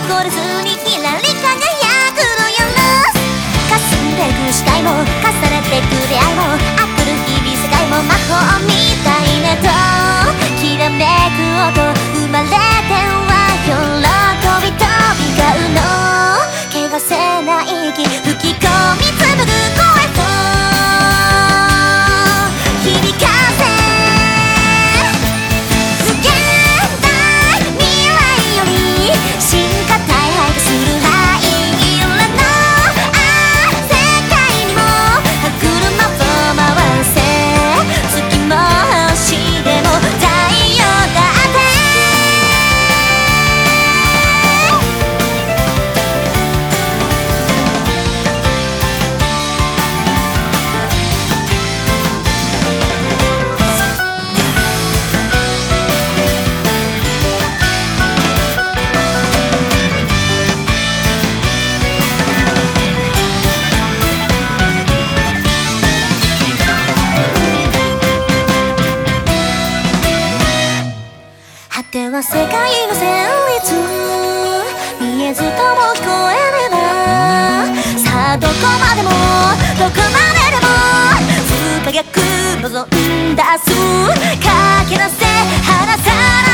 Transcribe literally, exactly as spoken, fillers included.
残らずにひらり輝くのよロス霞んでく視界も重ねてく出会いもあくる日々世界も魔法みたいねときらめく音生まれては喜び飛び交うの汚せない息吹き込み紡ぐ声と響かせ無限大未来より進化大敗化する灰色のあ世界にも歯車を回せ月も星でも太陽だって果ては世界の旋律見えずとも聞こえればさあどこまでもどこまででも不可逆望んだす駆け出せ離さない